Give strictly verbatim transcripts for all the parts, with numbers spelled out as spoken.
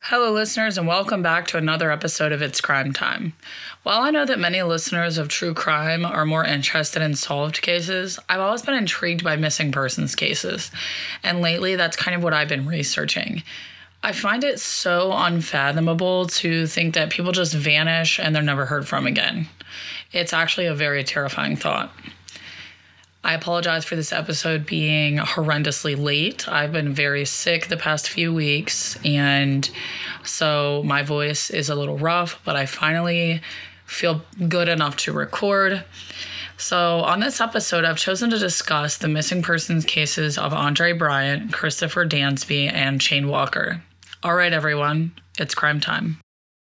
Hello, listeners, and welcome back to another episode of It's Crime Time. While I know that many listeners of true crime are more interested in solved cases, I've always been intrigued by missing persons cases, and lately that's kind of what I've been researching. I find it so unfathomable to think that people just vanish and they're never heard from again. It's actually a very terrifying thought. I apologize for this episode being horrendously late. I've been very sick the past few weeks, and so my voice is a little rough, but I finally feel good enough to record. So on this episode, I've chosen to discuss the missing persons cases of Andre Bryant, Christopher Dansby, and Shane Walker. All right, everyone, it's crime time.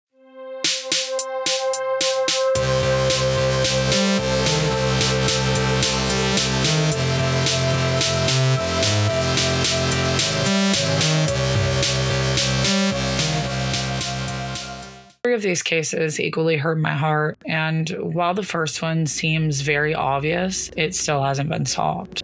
Three of these cases equally hurt my heart, and while the first one seems very obvious, it still hasn't been solved.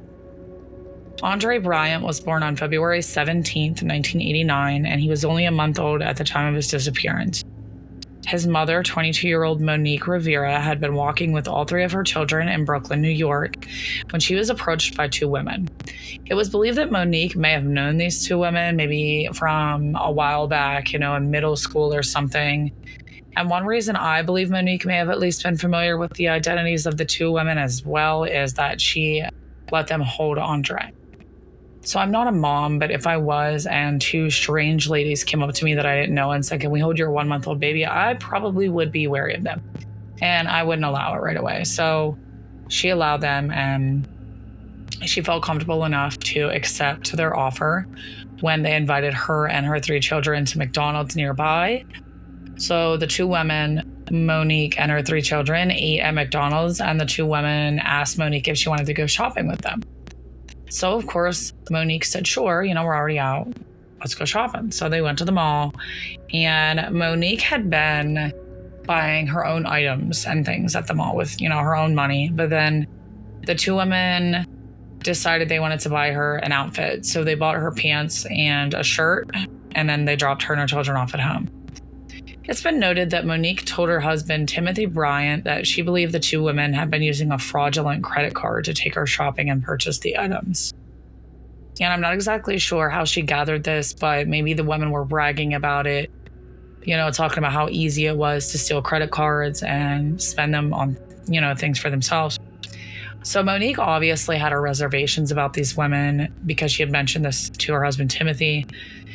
Andre Bryant was born on February seventeenth, nineteen eighty-nine, and he was only a month old at the time of his disappearance. His mother, twenty-two-year-old Monique Rivera, had been walking with all three of her children in Brooklyn, New York, when she was approached by two women. It was believed that Monique may have known these two women, maybe from a while back, you know, in middle school or something. And one reason I believe Monique may have at least been familiar with the identities of the two women as well is that she let them hold Andre. So I'm not a mom, but if I was and two strange ladies came up to me that I didn't know and said, "Can we hold your one month old baby?" I probably would be wary of them and I wouldn't allow it right away. So she allowed them, and she felt comfortable enough to accept their offer when they invited her and her three children to McDonald's nearby. So the two women, Monique and her three children, ate at McDonald's, and the two women asked Monique if she wanted to go shopping with them. So, of course, Monique said, "Sure, you know, we're already out. Let's go shopping." So they went to the mall, and Monique had been buying her own items and things at the mall with, you know, her own money. But then the two women decided they wanted to buy her an outfit. So they bought her pants and a shirt, and then they dropped her and her children off at home. It's been noted that Monique told her husband, Timothy Bryant, that she believed the two women had been using a fraudulent credit card to take her shopping and purchase the items. And I'm not exactly sure how she gathered this, but maybe the women were bragging about it, you know, talking about how easy it was to steal credit cards and spend them on, you know, things for themselves. So Monique obviously had her reservations about these women because she had mentioned this to her husband, Timothy,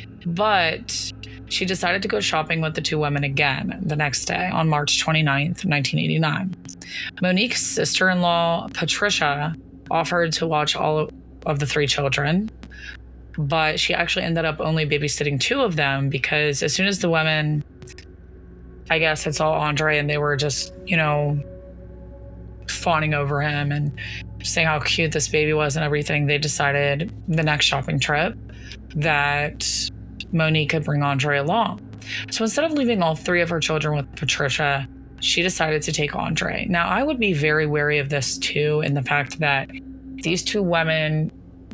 but she decided to go shopping with the two women again the next day on March twenty-ninth, nineteen eighty-nine. Monique's sister-in-law, Patricia, offered to watch all of the three children, but she actually ended up only babysitting two of them because as soon as the women, I guess, had saw Andre and they were just, you know, fawning over him and saying how cute this baby was and everything, they decided the next shopping trip that Monique could bring Andre along. So instead of leaving all three of her children with Patricia, she decided to take Andre. Now, I would be very wary of this too, in the fact that these two women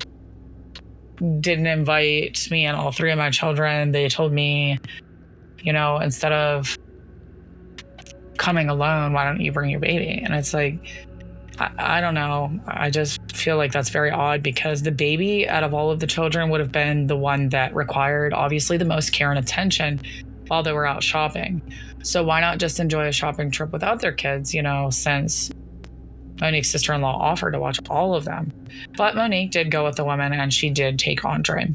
didn't invite me and all three of my children. They told me, you know, instead of coming alone, why don't you bring your baby? And it's like, I, I don't know. I just feel like that's very odd because the baby out of all of the children would have been the one that required obviously the most care and attention while they were out shopping. So why not just enjoy a shopping trip without their kids, you know, since Monique's sister-in-law offered to watch all of them. But Monique did go with the women and she did take Andre.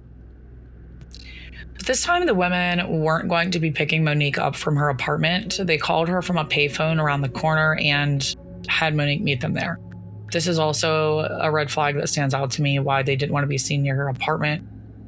But this time the women weren't going to be picking Monique up from her apartment. They called her from a payphone around the corner and had Monique meet them there. This is also a red flag that stands out to me, why they didn't want to be seen near her apartment.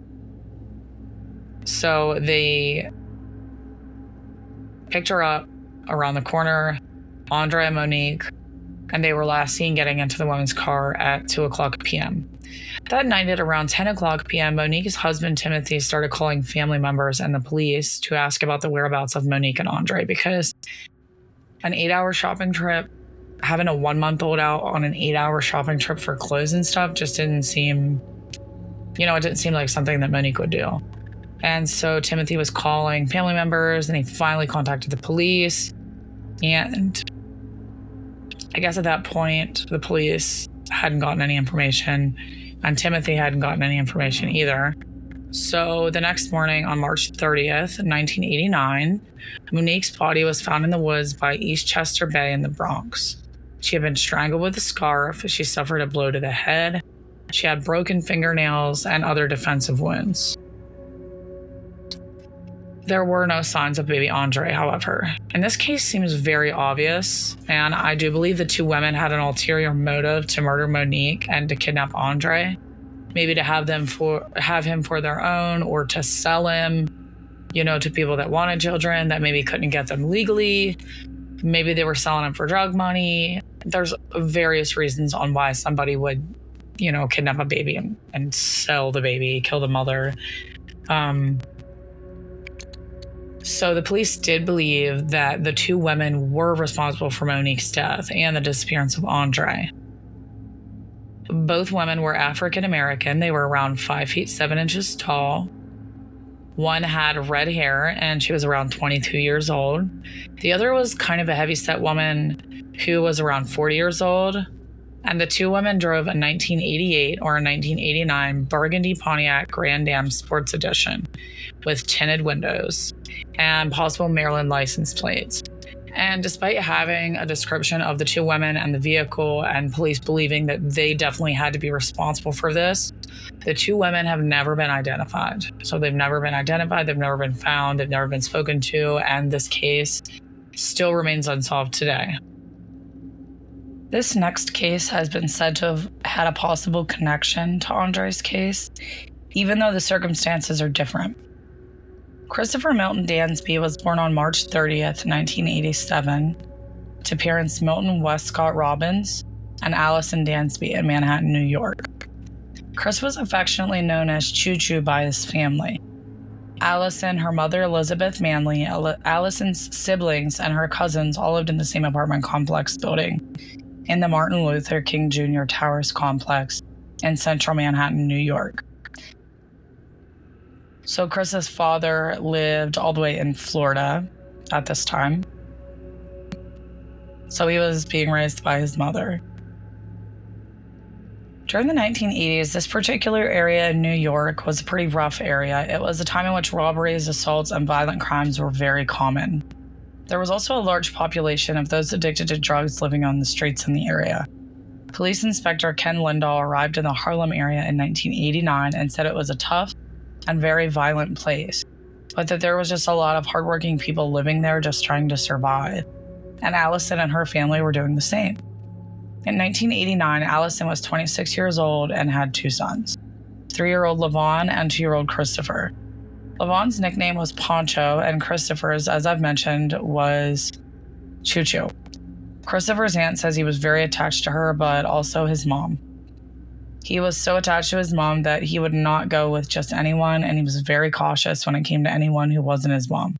So they picked her up around the corner, Andre and Monique, and they were last seen getting into the woman's car at two o'clock p.m. That night at around ten o'clock p.m., Monique's husband, Timothy, started calling family members and the police to ask about the whereabouts of Monique and Andre because an eight-hour shopping trip, having a one-month-old out on an eight-hour shopping trip for clothes and stuff just didn't seem, you know, it didn't seem like something that Monique would do. And so Timothy was calling family members, and he finally contacted the police. And I guess at that point, the police hadn't gotten any information, and Timothy hadn't gotten any information either. So the next morning, on March thirtieth, nineteen eighty-nine, Monique's body was found in the woods by East Chester Bay in the Bronx. She had been strangled with a scarf. She suffered a blow to the head. She had broken fingernails and other defensive wounds. There were no signs of baby Andre, however. And this case seems very obvious, and I do believe the two women had an ulterior motive to murder Monique and to kidnap Andre. Maybe to have them for have him for their own, or to sell him, you know, to people that wanted children that maybe couldn't get them legally. Maybe they were selling him for drug money. There's various reasons on why somebody would, you know, kidnap a baby and, and sell the baby, kill the mother. Um, so the police did believe that the two women were responsible for Monique's death and the disappearance of Andre. Both women were African American. They were around five feet seven inches tall. One had red hair, and she was around twenty-two years old. The other was kind of a heavyset woman who was around forty years old. And the two women drove a nineteen eighty-eight or a nineteen eighty-nine Burgundy Pontiac Grand Am Sports Edition with tinted windows and possible Maryland license plates. And despite having a description of the two women and the vehicle and police believing that they definitely had to be responsible for this, the two women have never been identified. So they've never been identified, they've never been found, they've never been spoken to, and this case still remains unsolved today. This next case has been said to have had a possible connection to Andre's case, even though the circumstances are different. Christopher Milton Dansby was born on March thirtieth, nineteen eighty-seven, to parents Milton Westcott Robbins and Allison Dansby in Manhattan, New York. Chris was affectionately known as Choo Choo by his family. Allison, her mother Elizabeth Manley, Allison's siblings, and her cousins all lived in the same apartment complex building in the Martin Luther King Junior Towers complex in central Manhattan, New York. So Chris's father lived all the way in Florida at this time. So he was being raised by his mother. During the nineteen eighties, this particular area in New York was a pretty rough area. It was a time in which robberies, assaults, and violent crimes were very common. There was also a large population of those addicted to drugs living on the streets in the area. Police Inspector Ken Lindahl arrived in the Harlem area in nineteen eighty-nine and said it was a tough and very violent place, but that there was just a lot of hardworking people living there just trying to survive. And Allison and her family were doing the same. In nineteen eighty-nine, Allison was twenty-six years old and had two sons, three-year-old Levon and two-year-old Christopher. Levon's nickname was Poncho, and Christopher's, as I've mentioned, was Choo Choo. Christopher's aunt says he was very attached to her, but also his mom. He was so attached to his mom that he would not go with just anyone, and he was very cautious when it came to anyone who wasn't his mom.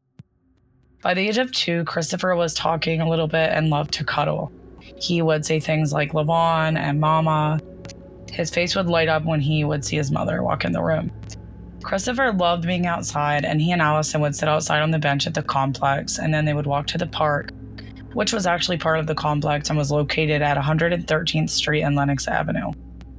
By the age of two, Christopher was talking a little bit and loved to cuddle. He would say things like Levon and Mama. His face would light up when he would see his mother walk in the room. Christopher loved being outside, and he and Allison would sit outside on the bench at the complex, and then they would walk to the park, which was actually part of the complex and was located at one hundred thirteenth Street and Lenox Avenue.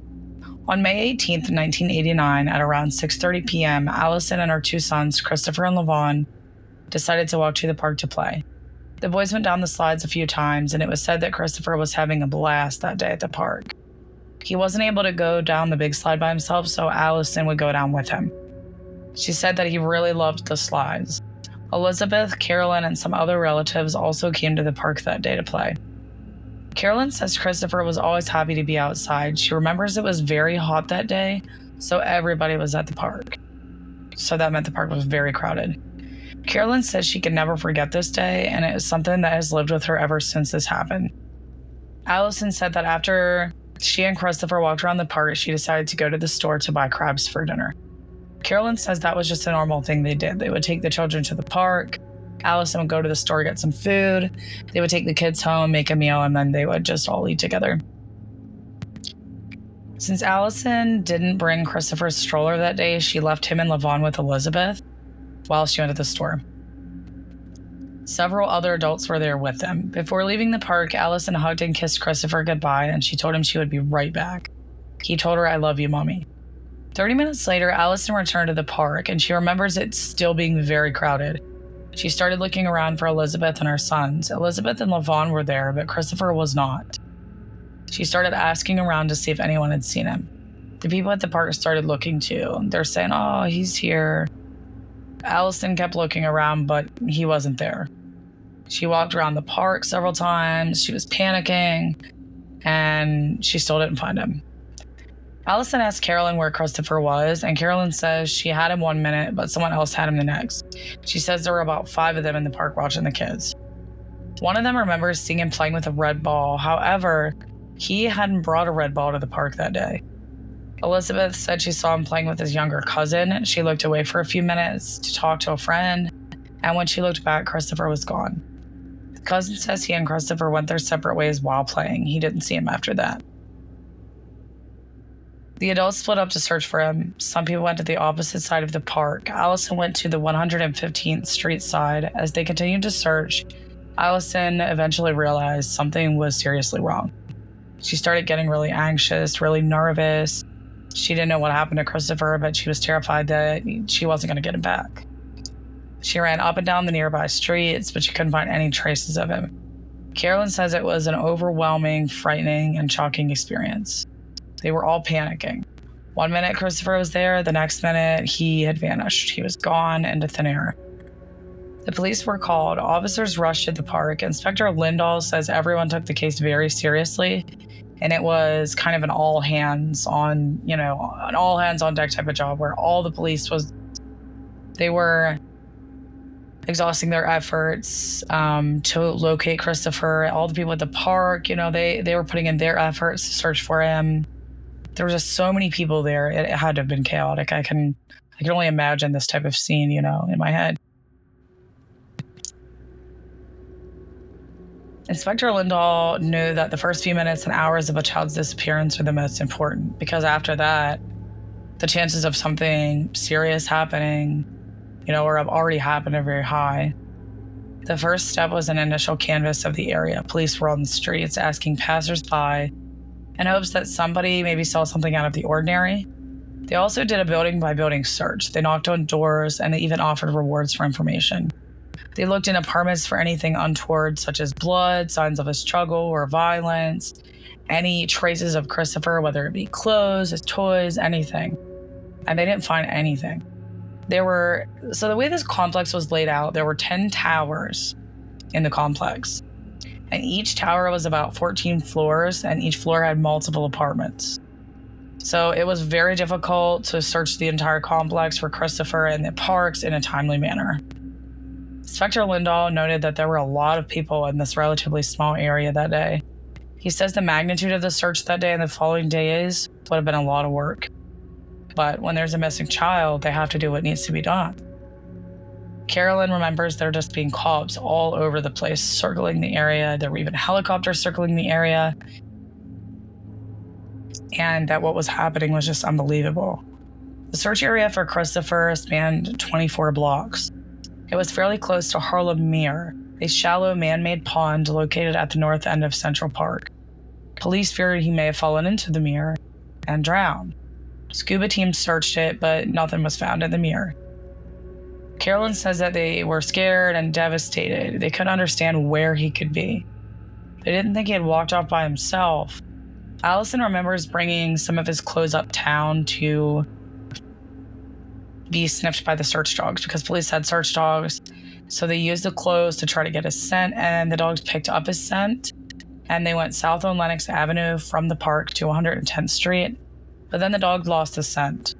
On May eighteenth, nineteen eighty-nine, at around six thirty p.m., Allison and her two sons, Christopher and Levon, decided to walk to the park to play. The boys went down the slides a few times, and it was said that Christopher was having a blast that day at the park. He wasn't able to go down the big slide by himself, so Allison would go down with him. She said that he really loved the slides. Elizabeth, Carolyn, and some other relatives also came to the park that day to play. Carolyn says Christopher was always happy to be outside. She remembers it was very hot that day, so everybody was at the park. So that meant the park was very crowded. Carolyn says she can never forget this day, and it is something that has lived with her ever since this happened. Allison said that after she and Christopher walked around the park, she decided to go to the store to buy crabs for dinner. Carolyn says that was just a normal thing they did. They would take the children to the park. Allison would go to the store, get some food. They would take the kids home, make a meal, and then they would just all eat together. Since Allison didn't bring Christopher's stroller that day, she left him and Levon with Elizabeth. while she went to the store. Several other adults were there with them. Before leaving the park, Allison hugged and kissed Christopher goodbye, and she told him she would be right back. He told her, "I love you, Mommy." thirty minutes later, Allison returned to the park, and she remembers it still being very crowded. She started looking around for Elizabeth and her sons. Elizabeth and Levon were there, but Christopher was not. She started asking around to see if anyone had seen him. The people at the park started looking too. They're saying, "Oh, he's here." Allison kept looking around, but he wasn't there. She walked around the park several times. She was panicking, and she still didn't find him. Allison asked Carolyn where Christopher was, and Carolyn says she had him one minute, but someone else had him the next. She says there were about five of them in the park watching the kids. One of them remembers seeing him playing with a red ball. However, he hadn't brought a red ball to the park that day. Elizabeth said she saw him playing with his younger cousin. She looked away for a few minutes to talk to a friend, and when she looked back, Christopher was gone. The cousin says he and Christopher went their separate ways while playing. He didn't see him after that. The adults split up to search for him. Some people went to the opposite side of the park. Allison went to the one hundred fifteenth Street side. As they continued to search, Allison eventually realized something was seriously wrong. She started getting really anxious, really nervous. She didn't know what happened to Christopher, but she was terrified that she wasn't going to get him back. She ran up and down the nearby streets, but she couldn't find any traces of him. Carolyn says it was an overwhelming, frightening, and shocking experience. They were all panicking. One minute Christopher was there, the next minute he had vanished. He was gone into thin air. The police were called. Officers rushed to the park. Inspector Lindahl says everyone took the case very seriously, and it was kind of an all hands on, you know, an all hands on deck type of job where all the police was, they were exhausting their efforts um, to locate Christopher. All the people at the park, you know, they, they were putting in their efforts to search for him. There were just so many people there. It, it had to have been chaotic. I can, I can only imagine this type of scene, you know, in my head. Inspector Lindahl knew that the first few minutes and hours of a child's disappearance are the most important, because after that, the chances of something serious happening, you know, or have already happened are very high. The first step was an initial canvass of the area. Police were on the streets asking passersby in hopes that somebody maybe saw something out of the ordinary. They also did a building by building search. They knocked on doors, and they even offered rewards for information. They looked in apartments for anything untoward, such as blood, signs of a struggle or violence, any traces of Christopher, whether it be clothes, his toys, anything. And they didn't find anything. There were, so the way this complex was laid out, there were ten towers in the complex. And each tower was about fourteen floors, and each floor had multiple apartments. So it was very difficult to search the entire complex for Christopher and the parks in a timely manner. Inspector Lindahl noted that there were a lot of people in this relatively small area that day. He says the magnitude of the search that day and the following days would have been a lot of work. But when there's a missing child, they have to do what needs to be done. Carolyn remembers there just being cops all over the place circling the area. There were even helicopters circling the area. And that what was happening was just unbelievable. The search area for Christopher spanned twenty-four blocks. It was fairly close to Harlem Mere, a shallow man-made pond located at the north end of Central Park. Police feared he may have fallen into the mere and drowned. Scuba teams searched it, but nothing was found in the mere. Carolyn says that they were scared and devastated. They couldn't understand where he could be. They didn't think he had walked off by himself. Allison remembers bringing some of his clothes uptown to be sniffed by the search dogs because police had search dogs. So they used the clothes to try to get his scent, and the dogs picked up his scent, and they went south on Lenox Avenue from the park to one hundred tenth Street. But then the dog lost his scent.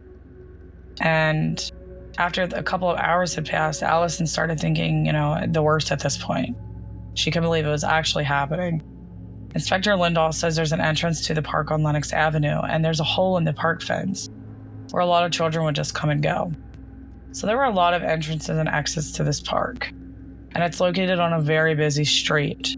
And after a couple of hours had passed, Allison started thinking, you know, the worst at this point. She couldn't believe it was actually happening. Inspector Lindahl says there's an entrance to the park on Lenox Avenue, and there's a hole in the park fence where a lot of children would just come and go. So there were a lot of entrances and exits to this park, and it's located on a very busy street.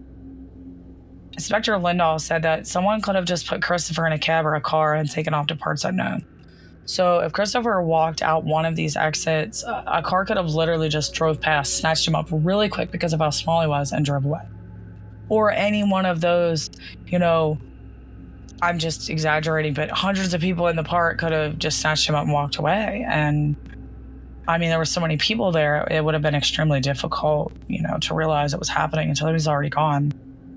Inspector Lindahl said that someone could have just put Christopher in a cab or a car and taken off to parts unknown. So if Christopher walked out one of these exits, a car could have literally just drove past, snatched him up really quick because of how small he was, and drove away. Or any one of those, you know, I'm just exaggerating, but hundreds of people in the park could have just snatched him up and walked away. And I mean, there were so many people there, it would have been extremely difficult, you know, to realize it was happening until he was already gone.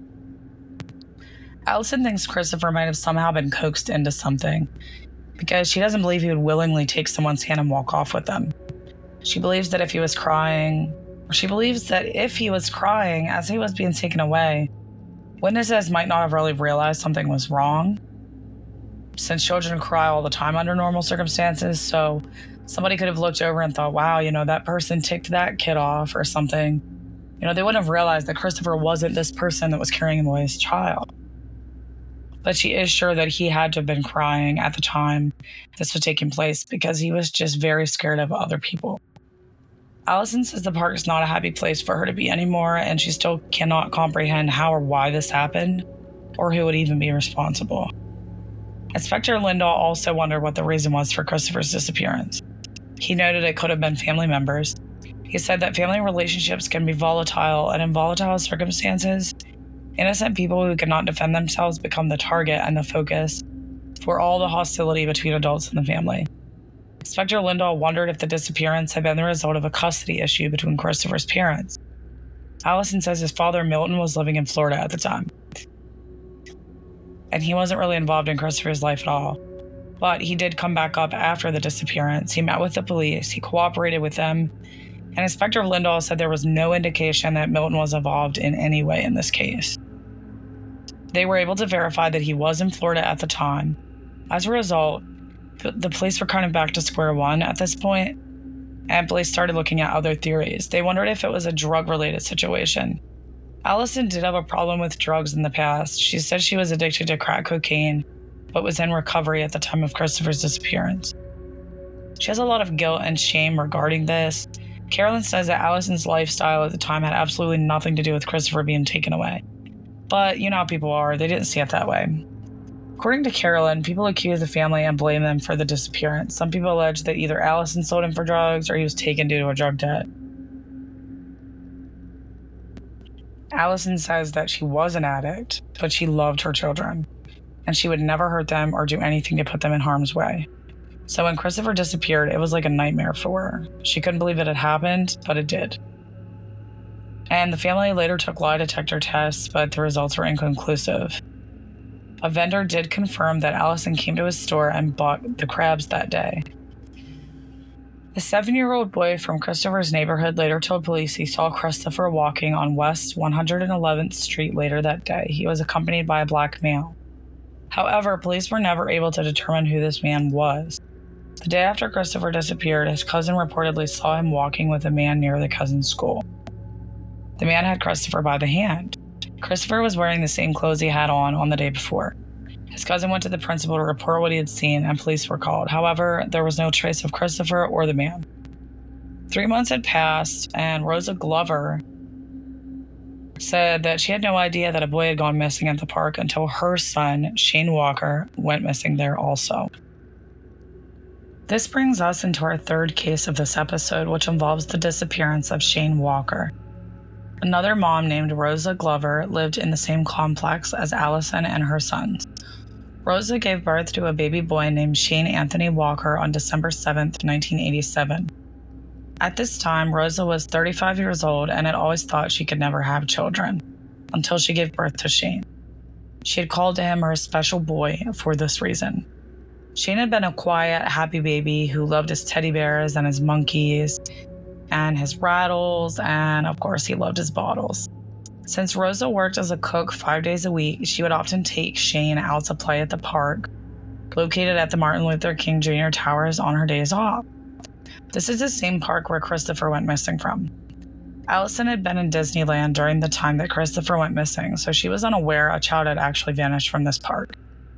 Allison thinks Christopher might have somehow been coaxed into something because she doesn't believe he would willingly take someone's hand and walk off with them. She believes that if he was crying, or she believes that if he was crying as he was being taken away, witnesses might not have really realized something was wrong, since children cry all the time under normal circumstances. So somebody could have looked over and thought, wow, you know, that person ticked that kid off or something. You know, they wouldn't have realized that Christopher wasn't this person that was carrying away his child. But she is sure that he had to have been crying at the time this was taking place because he was just very scared of other people. Allison says the park is not a happy place for her to be anymore, and she still cannot comprehend how or why this happened, or who would even be responsible. Inspector Lindahl also wondered what the reason was for Christopher's disappearance. He noted it could have been family members. He said that family relationships can be volatile, and in volatile circumstances, innocent people who cannot defend themselves become the target and the focus for all the hostility between adults in the family. Inspector Lindahl wondered if the disappearance had been the result of a custody issue between Christopher's parents. Allison says his father, Milton, was living in Florida at the time, and he wasn't really involved in Christopher's life at all. But he did come back up after the disappearance. He met with the police, he cooperated with them, and Inspector Lindahl said there was no indication that Milton was involved in any way in this case. They were able to verify that he was in Florida at the time. As a result, the police were kind of back to square one at this point, and police started looking at other theories. They wondered if it was a drug-related situation. Allison did have a problem with drugs in the past. She said she was addicted to crack cocaine, but was in recovery at the time of Christopher's disappearance. She has a lot of guilt and shame regarding this. Carolyn says that Allison's lifestyle at the time had absolutely nothing to do with Christopher being taken away. But you know how people are, they didn't see it that way. According to Carolyn, people accuse the family and blame them for the disappearance. Some people allege that either Allison sold him for drugs or he was taken due to a drug debt. Allison says that she was an addict, but she loved her children, and she would never hurt them or do anything to put them in harm's way. So when Christopher disappeared, it was like a nightmare for her. She couldn't believe it had happened, but it did. And the family later took lie detector tests, but the results were inconclusive. A vendor did confirm that Allison came to his store and bought the crabs that day. The seven-year-old boy from Christopher's neighborhood later told police he saw Christopher walking on West one hundred eleventh Street later that day. He was accompanied by a black male. However, police were never able to determine who this man was. The day after Christopher disappeared, his cousin reportedly saw him walking with a man near the cousin's school. The man had Christopher by the hand. Christopher was wearing the same clothes he had on on the day before. His cousin went to the principal to report what he had seen, and police were called. However, there was no trace of Christopher or the man. Three months had passed, and Rosa Glover said that she had no idea that a boy had gone missing at the park until her son, Shane Walker, went missing there also. This brings us into our third case of this episode, which involves the disappearance of Shane Walker. Another mom named Rosa Glover lived in the same complex as Allison and her sons. Rosa gave birth to a baby boy named Shane Anthony Walker on December seventh, nineteen eighty-seven. At this time, Rosa was thirty-five years old and had always thought she could never have children, until she gave birth to Shane. She had called him her special boy for this reason. Shane had been a quiet, happy baby who loved his teddy bears and his monkeys, and his rattles, and of course he loved his bottles. Since Rosa worked as a cook five days a week, she would often take Shane out to play at the park, located at the Martin Luther King Junior Towers, on her days off. This is the same park where Christopher went missing from. Allison had been in Disneyland during the time that Christopher went missing, so she was unaware a child had actually vanished from this park.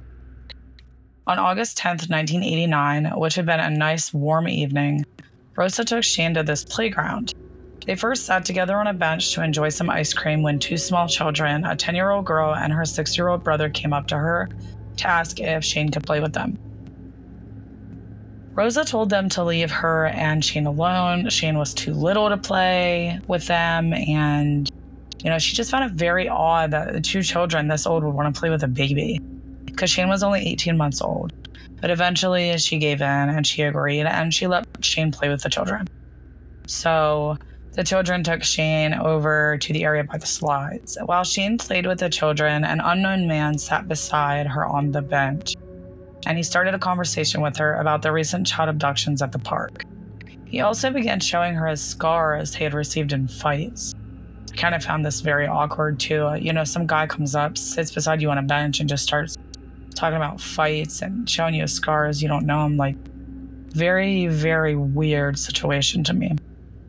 On August tenth, nineteen eighty-nine, which had been a nice warm evening, Rosa took Shane to this playground. They first sat together on a bench to enjoy some ice cream when two small children, a ten-year-old girl and her six-year-old brother, came up to her to ask if Shane could play with them. Rosa told them to leave her and Shane alone. Shane was too little to play with them, and, you know, she just found it very odd that the two children this old would want to play with a baby, because Shane was only eighteen months old. But eventually she gave in and she agreed, and she let Shane play with the children. So the children took Shane over to the area by the slides. While Shane played with the children, an unknown man sat beside her on the bench, and he started a conversation with her about the recent child abductions at the park. He also began showing her his scars he had received in fights. I kind of found this very awkward too. You know, some guy comes up, sits beside you on a bench, and just starts talking about fights and showing you his scars. You don't know him. Like, very, very weird situation to me.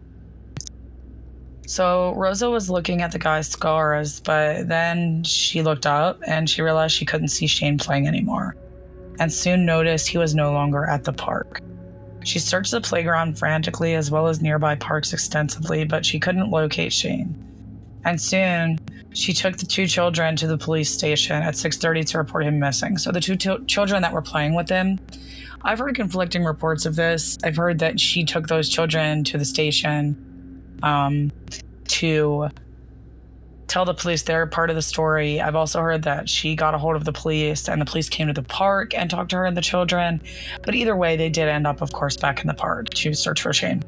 So Rosa was looking at the guy's scars, but then she looked up and she realized she couldn't see Shane playing anymore, and soon noticed he was no longer at the park. She searched the playground frantically, as well as nearby parks extensively, but she couldn't locate Shane. And soon, she took the two children to the police station at six thirty to report him missing. So the two t- children that were playing with him, I've heard conflicting reports of this. I've heard that she took those children to the station um, to tell the police their part of the story. I've also heard that she got a hold of the police, and the police came to the park and talked to her and the children. But either way, they did end up, of course, back in the park to search for Shane.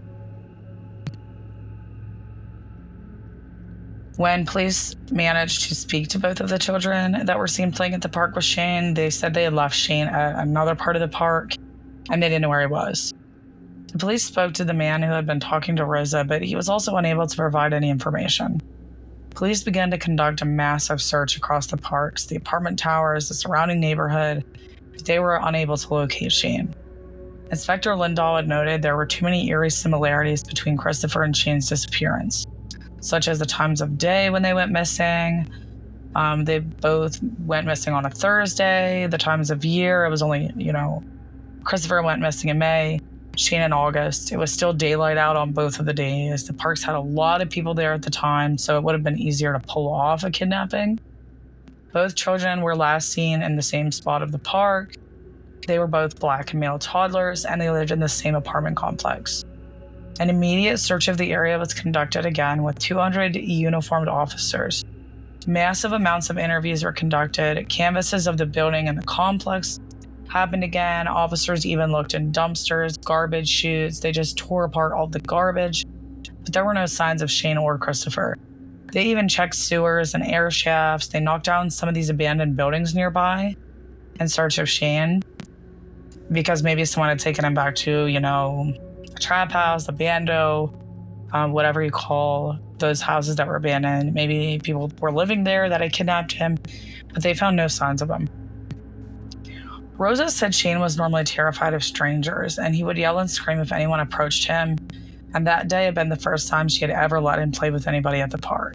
When police managed to speak to both of the children that were seen playing at the park with Shane, they said they had left Shane at another part of the park, and they didn't know where he was. The police spoke to the man who had been talking to Rosa, but he was also unable to provide any information. Police began to conduct a massive search across the parks, the apartment towers, the surrounding neighborhood, but they were unable to locate Shane. Inspector Lindahl had noted there were too many eerie similarities between Christopher and Shane's disappearance, such as the times of day when they went missing. Um, they both went missing on a Thursday. The times of year, it was only, you know, Christopher went missing in May, Shane in August. It was still daylight out on both of the days. The parks had a lot of people there at the time, so it would have been easier to pull off a kidnapping. Both children were last seen in the same spot of the park. They were both black and male toddlers, and they lived in the same apartment complex. An immediate search of the area was conducted again with two hundred uniformed officers. Massive amounts of interviews were conducted. Canvases of the building and the complex happened again. Officers even looked in dumpsters, garbage chutes. They just tore apart all the garbage, but there were no signs of Shane or Christopher. They even checked sewers and air shafts. They knocked down some of these abandoned buildings nearby in search of Shane, because maybe someone had taken him back to, you know, a trap house, a bando, um, whatever you call those houses that were abandoned. Maybe people were living there that had kidnapped him, but they found no signs of him. Rosa said Shane was normally terrified of strangers, and he would yell and scream if anyone approached him, and that day had been the first time she had ever let him play with anybody at the park.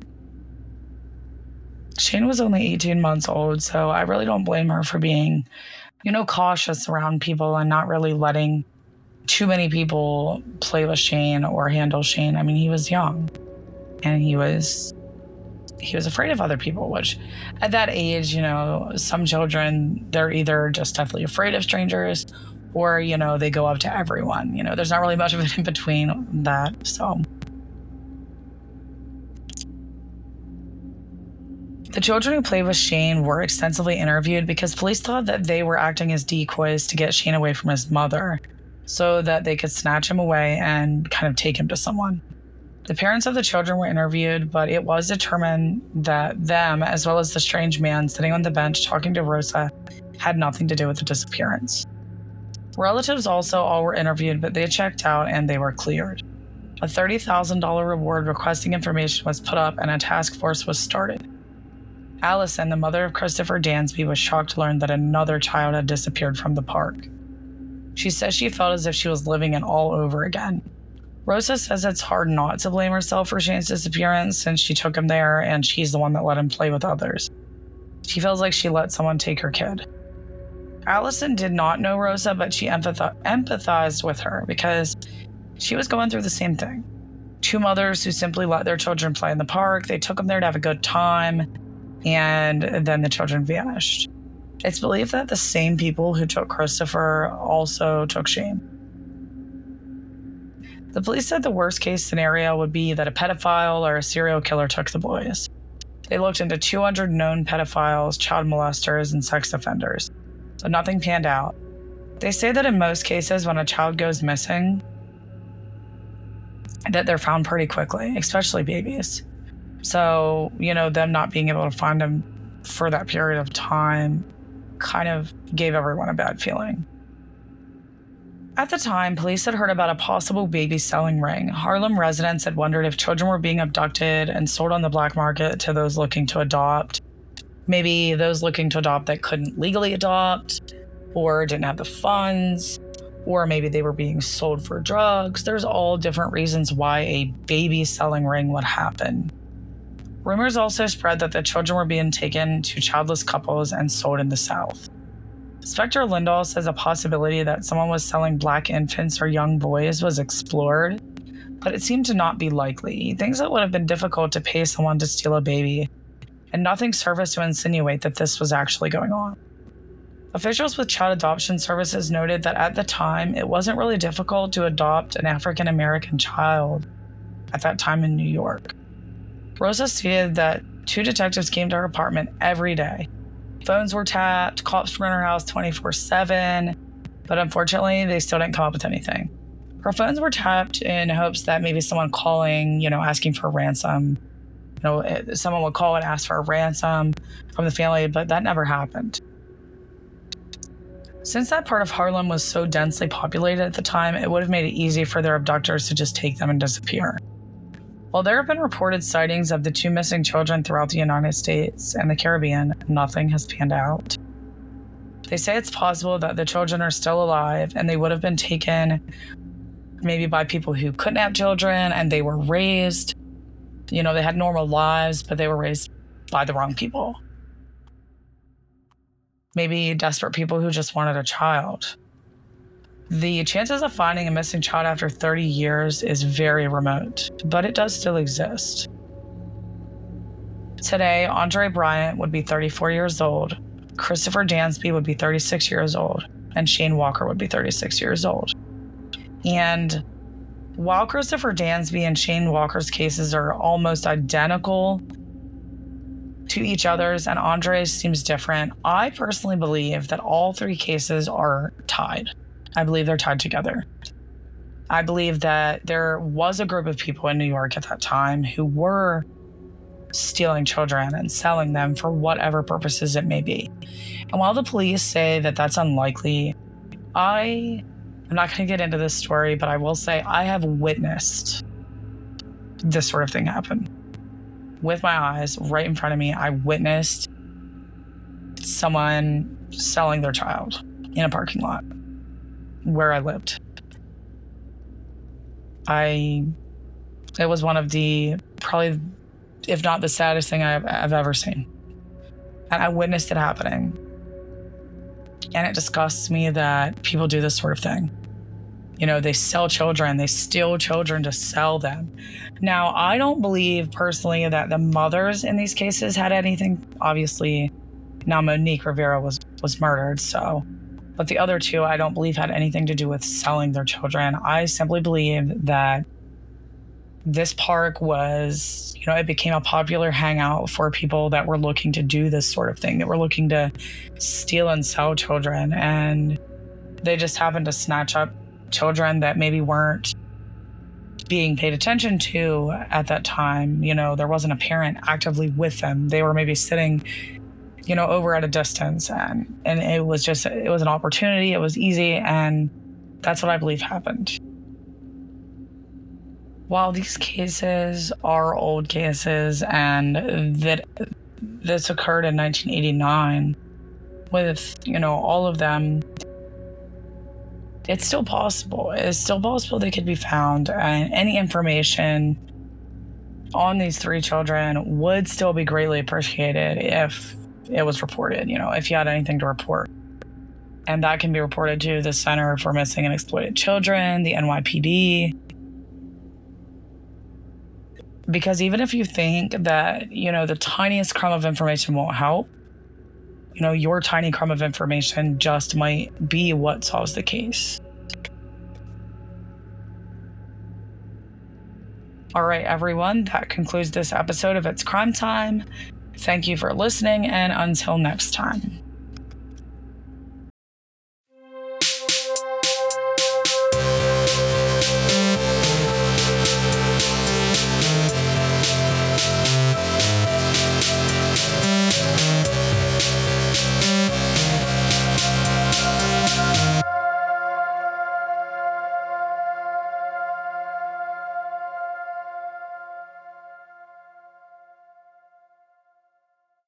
Shane was only eighteen months old, so I really don't blame her for being, you know, cautious around people and not really letting too many people play with Shane or handle Shane. I mean, he was young, and he was he was afraid of other people, which at that age, you know, some children, they're either just deathly afraid of strangers, or, you know, they go up to everyone. You know, there's not really much of it in between that. So the children who played with Shane were extensively interviewed because police thought that they were acting as decoys to get Shane away from his mother so that they could snatch him away and kind of take him to someone. The parents of the children were interviewed, but it was determined that them, as well as the strange man sitting on the bench talking to Rosa, had nothing to do with the disappearance. Relatives also all were interviewed, but they checked out and they were cleared. A thirty thousand dollars reward requesting information was put up and a task force was started. Allison, the mother of Christopher Dansby, was shocked to learn that another child had disappeared from the park. She says she felt as if she was living it all over again. Rosa says it's hard not to blame herself for Shane's disappearance since she took him there and she's the one that let him play with others. She feels like she let someone take her kid. Allison did not know Rosa, but she empath- empathized with her because she was going through the same thing. Two mothers who simply let their children play in the park. They took them there to have a good time, and then the children vanished. It's believed that the same people who took Christopher also took Shane. The police said the worst case scenario would be that a pedophile or a serial killer took the boys. They looked into two hundred known pedophiles, child molesters, and sex offenders, but nothing panned out. They say that in most cases when a child goes missing, that they're found pretty quickly, especially babies. So, you know, them not being able to find them for that period of time kind of gave everyone a bad feeling. At the time, police had heard about a possible baby selling ring. Harlem residents had wondered if children were being abducted and sold on the black market to those looking to adopt. Maybe those looking to adopt that couldn't legally adopt or didn't have the funds, or maybe they were being sold for drugs. There's all different reasons why a baby selling ring would happen. Rumors also spread that the children were being taken to childless couples and sold in the South. Inspector Lindahl says a possibility that someone was selling black infants or young boys was explored, but it seemed to not be likely. He thinks it would have been difficult to pay someone to steal a baby, and nothing surfaced to insinuate that this was actually going on. Officials with child adoption services noted that at the time, it wasn't really difficult to adopt an African American child at that time in New York. Rosa stated that two detectives came to her apartment every day. Phones were tapped, cops were in her house twenty-four seven, but unfortunately, they still didn't come up with anything. Her phones were tapped in hopes that maybe someone calling, you know, asking for a ransom, you know, someone would call and ask for a ransom from the family, but that never happened. Since that part of Harlem was so densely populated at the time, it would have made it easy for their abductors to just take them and disappear. While there have been reported sightings of the two missing children throughout the United States and the Caribbean, nothing has panned out. They say it's possible that the children are still alive and they would have been taken maybe by people who couldn't have children and they were raised, you know, they had normal lives, but they were raised by the wrong people. Maybe desperate people who just wanted a child. The chances of finding a missing child after thirty years is very remote, but it does still exist. Today, Andre Bryant would be thirty-four years old, Christopher Dansby would be thirty-six years old, and Shane Walker would be thirty-six years old. And while Christopher Dansby and Shane Walker's cases are almost identical to each other's and Andre's seems different, I personally believe that all three cases are tied. I believe they're tied together. I believe that there was a group of people in New York at that time who were stealing children and selling them for whatever purposes it may be. And while the police say that that's unlikely, I am not going to get into this story, but I will say I have witnessed this sort of thing happen. With my eyes, right in front of me, I witnessed someone selling their child in a parking lot where I lived. I, it was one of the, probably, if not the saddest thing I've, I've ever seen. And I witnessed it happening. And it disgusts me that people do this sort of thing. You know, they sell children, they steal children to sell them. Now, I don't believe personally that the mothers in these cases had anything. Obviously, now Monique Rivera was, was murdered, so. But the other two, I don't believe had anything to do with selling their children. I simply believe that this park was, you know, it became a popular hangout for people that were looking to do this sort of thing, that were looking to steal and sell children. And they just happened to snatch up children that maybe weren't being paid attention to at that time. You know, there wasn't a parent actively with them. They were maybe sitting, you know, over at a distance, and and it was just, it was an opportunity. It was easy, and that's what I believe happened. While these cases are old cases, and that this occurred in nineteen eighty-nine, with, you know, all of them, it's still possible. It's still possible they could be found, and any information on these three children would still be greatly appreciated if it was reported, you know, if you had anything to report. And that can be reported to the Center for Missing and Exploited Children, the N Y P D. Because even if you think that, you know, the tiniest crumb of information won't help, you know, your tiny crumb of information just might be what solves the case. All right, everyone, that concludes this episode of It's Crime Time. Thank you for listening, and until next time.